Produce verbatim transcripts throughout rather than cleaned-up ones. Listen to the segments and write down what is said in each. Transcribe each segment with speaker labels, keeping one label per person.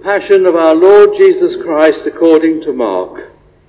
Speaker 1: The Passion of our Lord Jesus Christ according to Mark.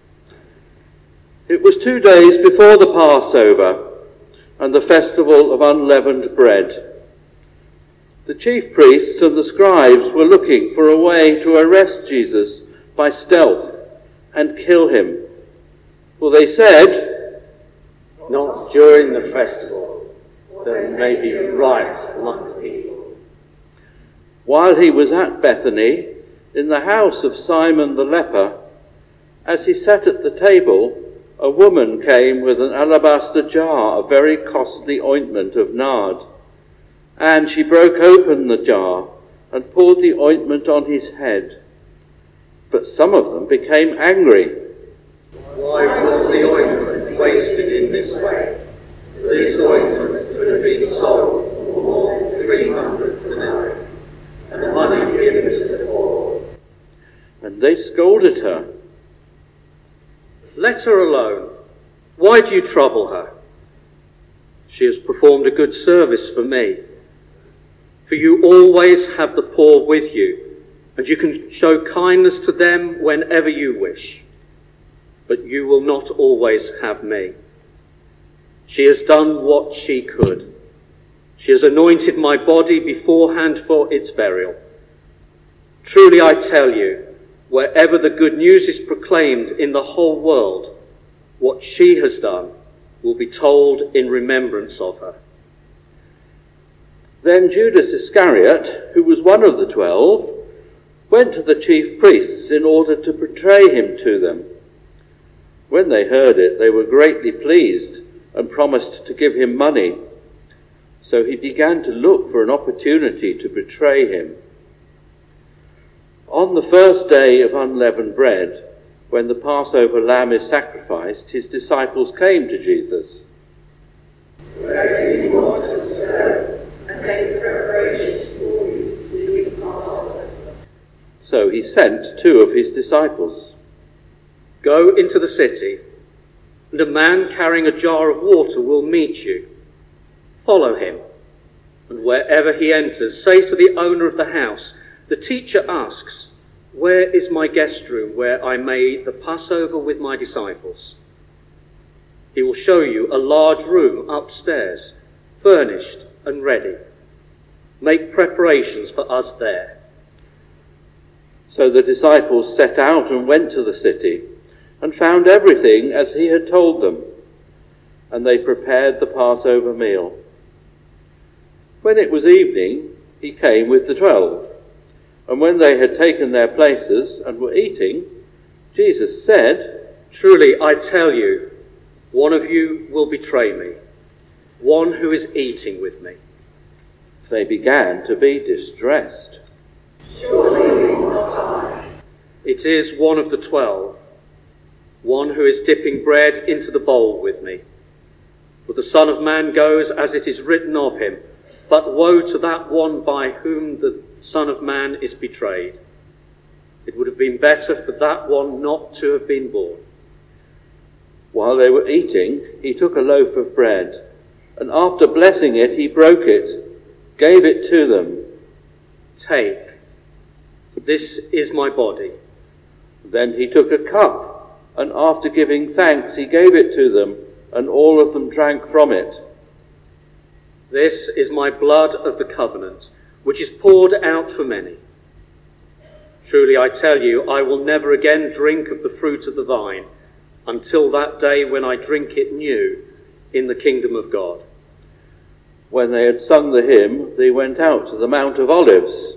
Speaker 1: It was two days before the Passover and the festival of unleavened bread. The chief priests and the scribes were looking for a way to arrest Jesus by stealth and kill him. For they said,
Speaker 2: "Not during the festival, that it may be right among the people."
Speaker 1: While he was at Bethany, in the house of Simon the leper, as he sat at the table, a woman came with an alabaster jar of very costly ointment of nard. And she broke open the jar and poured the ointment on his head. But some of them became angry.
Speaker 2: "Why was the ointment wasted in this way? This ointment could have been sold for more than three hundred denarii, and the money given to the poor."
Speaker 1: And they scolded her.
Speaker 3: "Let her alone. Why do you trouble her? She has performed a good service for me. For you always have the poor with you, and you can show kindness to them whenever you wish. But you will not always have me. She has done what she could. She has anointed my body beforehand for its burial. Truly I tell you, wherever the good news is proclaimed in the whole world, what she has done will be told in remembrance of her."
Speaker 1: Then Judas Iscariot, who was one of the twelve, went to the chief priests in order to betray him to them. When they heard it, they were greatly pleased and promised to give him money. So he began to look for an opportunity to betray him. On the first day of unleavened bread, when the Passover lamb is sacrificed, his disciples came to Jesus.
Speaker 4: "Where do you want us to go and make preparations for you to eat Passover?"
Speaker 1: So he sent two of his disciples.
Speaker 3: "Go into the city, and a man carrying a jar of water will meet you. Follow him, and wherever he enters, say to the owner of the house, 'The teacher asks, where is my guest room where I may eat the Passover with my disciples?' He will show you a large room upstairs, furnished and ready. Make preparations for us there."
Speaker 1: So the disciples set out and went to the city, and found everything as he had told them, and they prepared the Passover meal. When it was evening, he came with the twelve, and when they had taken their places and were eating, Jesus said,
Speaker 3: "Truly I tell you, one of you will betray me, one who is eating with me."
Speaker 1: They began to be distressed.
Speaker 4: "Surely not I."
Speaker 3: "It is one of the twelve, one who is dipping bread into the bowl with me. For the Son of Man goes as it is written of him, but woe to that one by whom the Son of Man is betrayed. It would have been better for that one not to have been born."
Speaker 1: While they were eating, he took a loaf of bread, and after blessing it, he broke it, gave it to them.
Speaker 3: "Take, for this is my body."
Speaker 1: Then he took a cup, and after giving thanks, he gave it to them, and all of them drank from it.
Speaker 3: "This is my blood of the covenant, which is poured out for many. Truly I tell you, I will never again drink of the fruit of the vine until that day when I drink it new in the kingdom of God."
Speaker 1: When they had sung the hymn, they went out to the Mount of Olives.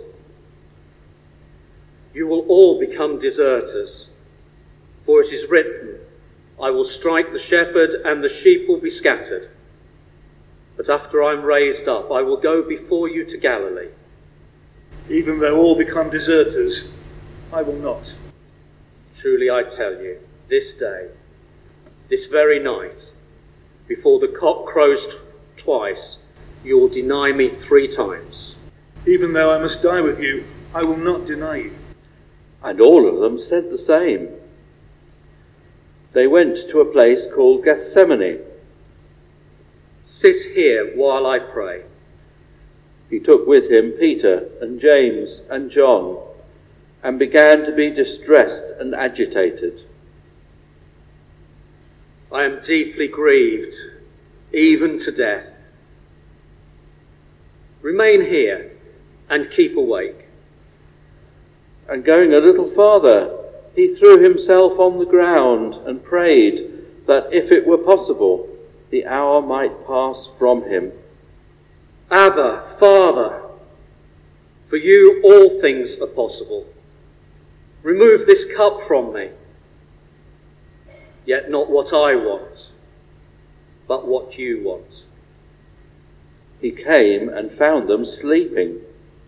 Speaker 3: "You will all become deserters, for it is written, 'I will strike the shepherd and the sheep will be scattered.' But after I am raised up, I will go before you to Galilee."
Speaker 5: Even though all become deserters, I will not.
Speaker 3: "Truly I tell you, this day, this very night, before the cock crows t- twice, you will deny me three times."
Speaker 5: Even though I must die with you, I will not deny you."
Speaker 1: And all of them said the same. They went to a place called Gethsemane.
Speaker 3: "Sit here while I pray."
Speaker 1: He took with him Peter and James and John, and began to be distressed and agitated.
Speaker 3: I am deeply grieved, even to death. Remain here and keep awake.
Speaker 1: And going a little farther, he threw himself on the ground and prayed that if it were possible, the hour might pass from him.
Speaker 3: Abba, Father, for you all things are possible. Remove this cup from me. Yet not what I want, but what you want.
Speaker 1: He came and found them sleeping.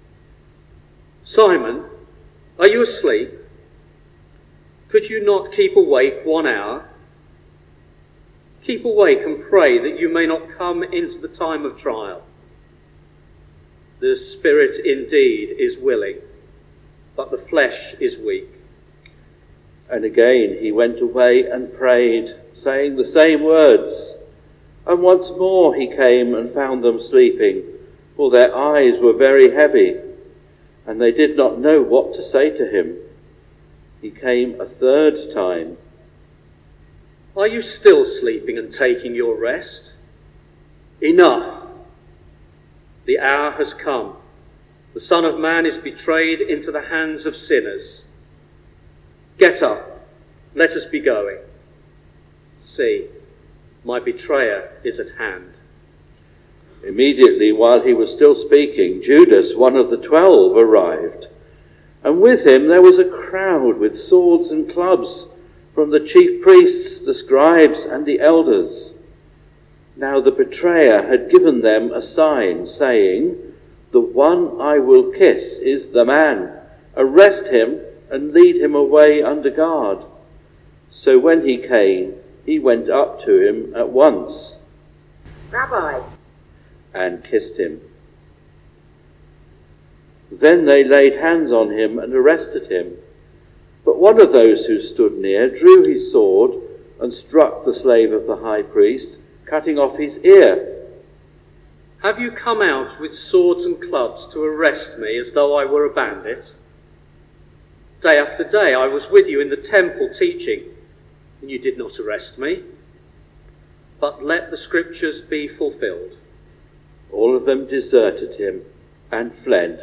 Speaker 3: Simon, are you asleep? Could you not keep awake one hour? Keep awake and pray that you may not come into the time of trial. The spirit indeed is willing, but the flesh is weak.
Speaker 1: And again he went away and prayed, saying the same words. And once more he came and found them sleeping, for their eyes were very heavy, and they did not know what to say to him. He came a third time.
Speaker 3: Are you still sleeping and taking your rest? Enough! The hour has come. The Son of Man is betrayed into the hands of sinners. Get up, let us be going. See, my betrayer is at hand.
Speaker 1: Immediately, while he was still speaking, Judas, one of the twelve, arrived. And with him there was a crowd with swords and clubs from the chief priests, the scribes, and the elders. Now the betrayer had given them a sign, saying, "The one I will kiss is the man. Arrest him and lead him away under guard." So when he came, he went up to him at once.
Speaker 6: "Rabbi,"
Speaker 1: and kissed him. Then they laid hands on him and arrested him. But one of those who stood near drew his sword and struck the slave of the high priest, cutting off his ear.
Speaker 3: Have you come out with swords and clubs to arrest me as though I were a bandit? Day after day I was with you in the temple teaching, and you did not arrest me. But let the scriptures be fulfilled.
Speaker 1: All of them deserted him and fled.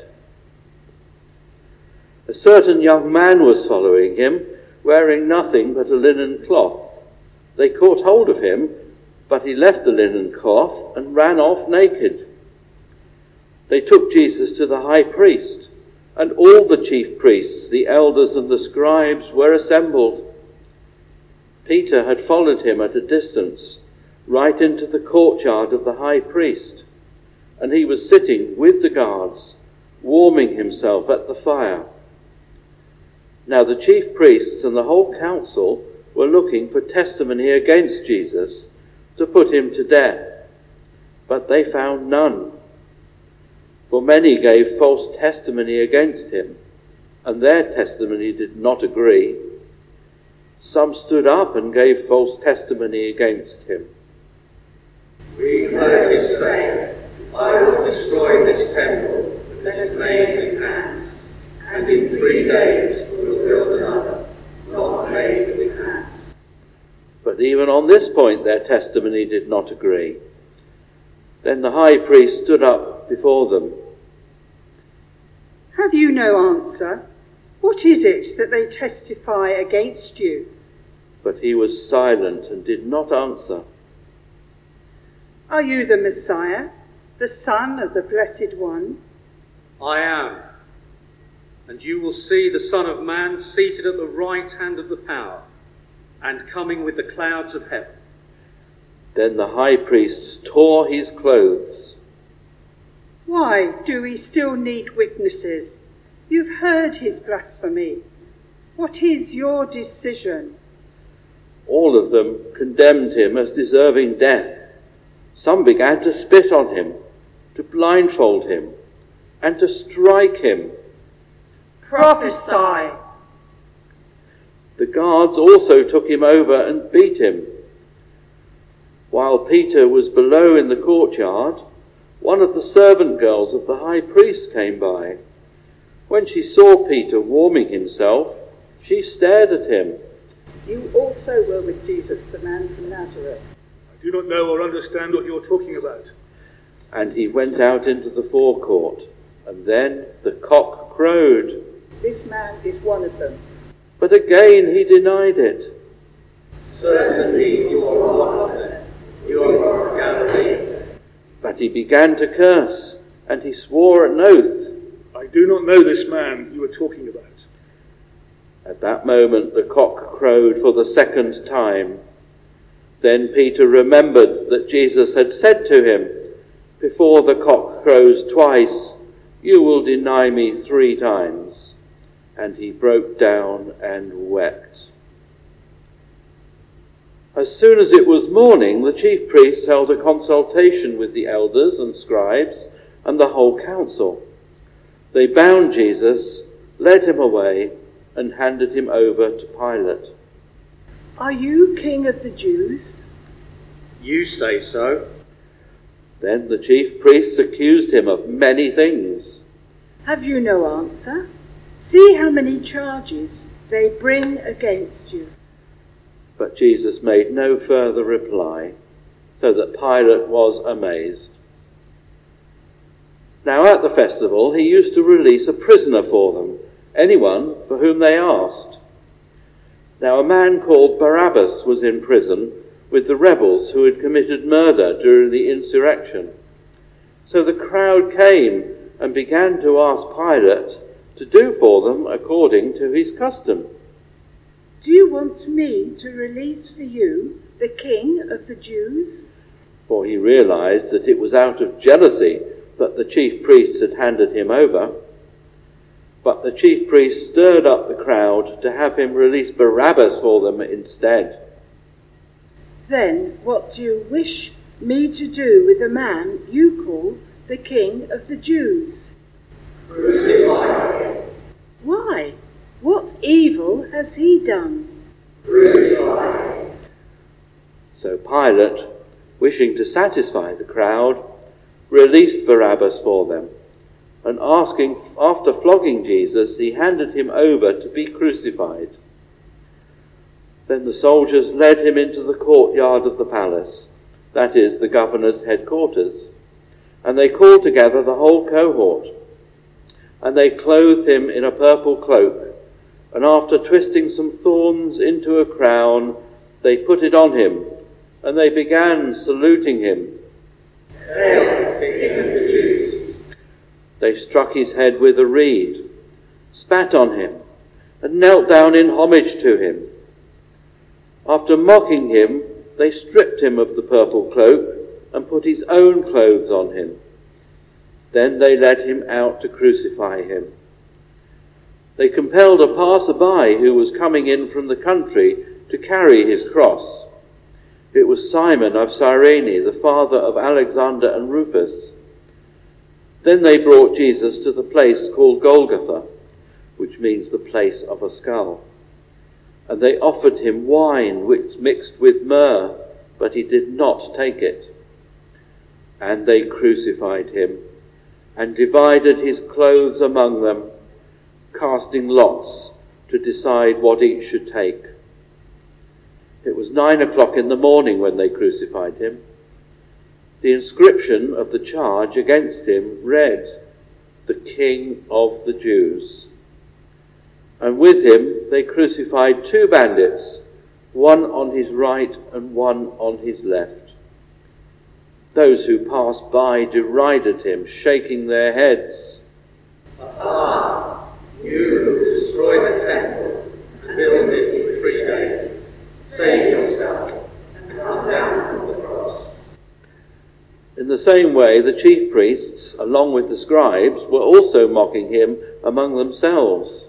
Speaker 1: A certain young man was following him, wearing nothing but a linen cloth. They caught hold of him, but he left the linen cloth and ran off naked. They took Jesus to the high priest, and all the chief priests, the elders, and the scribes were assembled. Peter had followed him at a distance, right into the courtyard of the high priest, and he was sitting with the guards, warming himself at the fire. Now the chief priests and the whole council were looking for testimony against Jesus to put him to death, but they found none. For many gave false testimony against him, and their testimony did not agree. Some stood up and gave false testimony against him.
Speaker 2: We heard him say, "I will destroy this temple that is made with hands, and in three days will build another, not made with hands."
Speaker 1: But even on this point their testimony did not agree. Then the high priest stood up before them.
Speaker 6: "Have you no answer? What is it that they testify against you?"
Speaker 1: But he was silent and did not answer.
Speaker 6: "Are you the Messiah, the Son of the Blessed One?"
Speaker 3: I am. And you will see the Son of Man seated at the right hand of the power, and coming with the clouds of heaven.
Speaker 1: Then the high priest tore his clothes.
Speaker 6: "Why do we still need witnesses? You've heard his blasphemy. What is your decision?"
Speaker 1: All of them condemned him as deserving death. Some began to spit on him, to blindfold him, and to strike him.
Speaker 6: "Prophesy!"
Speaker 1: The guards also took him over and beat him. While Peter was below in the courtyard, one of the servant girls of the high priest came by. When she saw Peter warming himself, she stared at him.
Speaker 6: You also were with Jesus, the man from Nazareth.
Speaker 5: I do not know or understand what you're talking about.
Speaker 1: And he went out into the forecourt, and then the cock crowed.
Speaker 6: This man is one of them.
Speaker 1: But again he denied it.
Speaker 2: Certainly you are one of them. You are a Galilean.
Speaker 1: But he began to curse, and he swore an oath.
Speaker 5: I do not know this man you are talking about.
Speaker 1: At that moment the cock crowed for the second time. Then Peter remembered that Jesus had said to him, "Before the cock crows twice, you will deny me three times." And he broke down and wept. As soon as it was morning, the chief priests held a consultation with the elders and scribes and the whole council. They bound Jesus, led him away, and handed him over to Pilate.
Speaker 6: Are you king of the Jews?
Speaker 3: You say so.
Speaker 1: Then the chief priests accused him of many things.
Speaker 6: Have you no answer? See how many charges they bring against you.
Speaker 1: But Jesus made no further reply, so that Pilate was amazed. Now at the festival he used to release a prisoner for them, anyone for whom they asked. Now a man called Barabbas was in prison with the rebels who had committed murder during the insurrection. So the crowd came and began to ask Pilate to do for them according to his custom.
Speaker 6: Do you want me to release for you the king of the Jews?
Speaker 1: For he realized that it was out of jealousy that the chief priests had handed him over. But the chief priests stirred up the crowd to have him release Barabbas for them instead.
Speaker 6: Then what do you wish me to do with the man you call the king of the Jews?
Speaker 2: Crucify him.
Speaker 6: Why? What evil has he done?
Speaker 2: Crucify him.
Speaker 1: So Pilate, wishing to satisfy the crowd, released Barabbas for them, and asking, after flogging Jesus, he handed him over to be crucified. Then the soldiers led him into the courtyard of the palace, that is, the governor's headquarters, and they called together the whole cohort. And they clothed him in a purple cloak, and after twisting some thorns into a crown, they put it on him, and they began saluting him.
Speaker 2: Hail, King of the Jews.
Speaker 1: They struck his head with a reed, spat on him, and knelt down in homage to him. After mocking him, they stripped him of the purple cloak and put his own clothes on him. Then they led him out to crucify him. They compelled a passer-by who was coming in from the country to carry his cross. It was Simon of Cyrene, the father of Alexander and Rufus. Then they brought Jesus to the place called Golgotha, which means the place of a skull. And they offered him wine which mixed with myrrh, but he did not take it. And they crucified him, and divided his clothes among them, casting lots to decide what each should take. It was nine o'clock in the morning when they crucified him. The inscription of the charge against him read, "The King of the Jews." And with him they crucified two bandits, one on his right and one on his left. Those who passed by derided him, shaking their heads.
Speaker 2: Aha! You who destroy the temple and build it in three days, save yourself and come down from the cross.
Speaker 1: In the same way, the chief priests, along with the scribes, were also mocking him among themselves.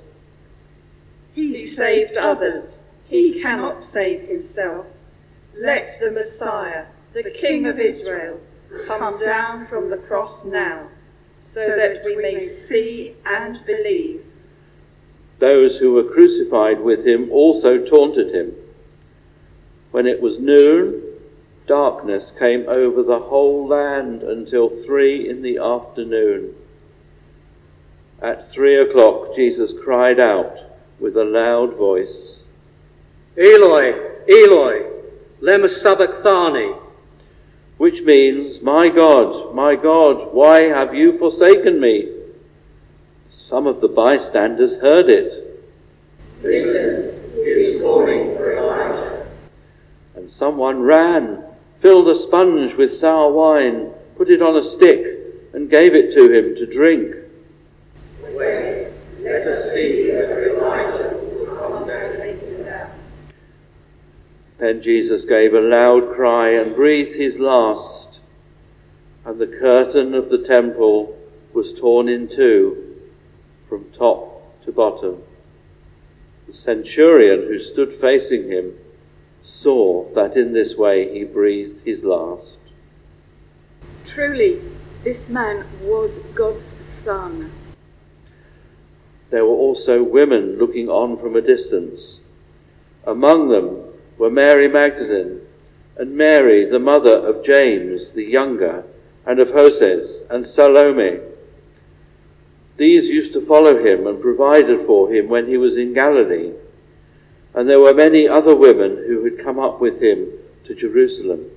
Speaker 6: He saved others. He cannot save himself. Let the Messiah, the King of Israel, come down from the cross now, so that we may see and believe.
Speaker 1: Those who were crucified with him also taunted him. When it was noon, darkness came over the whole land until three in the afternoon. At three o'clock, Jesus cried out with a loud voice,
Speaker 3: Eloi, Eloi, lema sabachthani,
Speaker 1: which means, My God, my God, why have you forsaken me? Some of the bystanders heard it.
Speaker 2: Listen, he is calling for Elijah.
Speaker 1: And someone ran, filled a sponge with sour wine, put it on a stick, and gave it to him to drink.
Speaker 2: Wait, let us see whether Elijah will come down and take him down.
Speaker 1: Then Jesus gave a loud cry and breathed his last, and the curtain of the temple was torn in two, from top to bottom. The centurion who stood facing him saw that in this way he breathed his last.
Speaker 7: Truly, this man was God's son.
Speaker 1: There were also women looking on from a distance. Among them were Mary Magdalene, and Mary, the mother of James the younger, and of Joses, and Salome. These used to follow him and provided for him when he was in Galilee. And there were many other women who had come up with him to Jerusalem.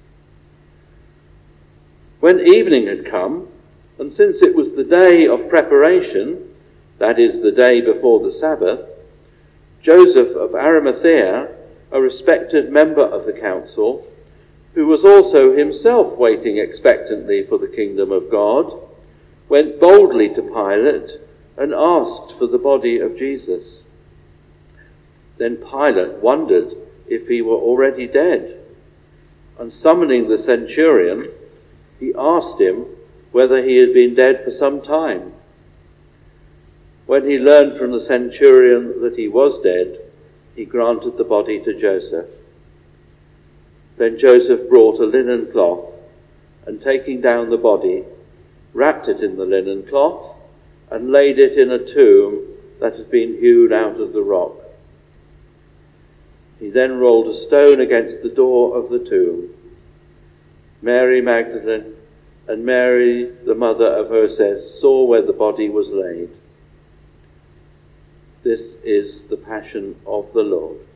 Speaker 1: When evening had come, and since it was the day of preparation, that is, the day before the Sabbath, Joseph of Arimathea, a respected member of the council, who was also himself waiting expectantly for the kingdom of God, went boldly to Pilate and asked for the body of Jesus. Then Pilate wondered if he were already dead, and summoning the centurion, he asked him whether he had been dead for some time. When he learned from the centurion that he was dead, he granted the body to Joseph. Then Joseph brought a linen cloth, and taking down the body, wrapped it in the linen cloth, and laid it in a tomb that had been hewed out of the rock. He then rolled a stone against the door of the tomb. Mary Magdalene and Mary, the mother of Joses, saw where the body was laid. This is the passion of the Lord.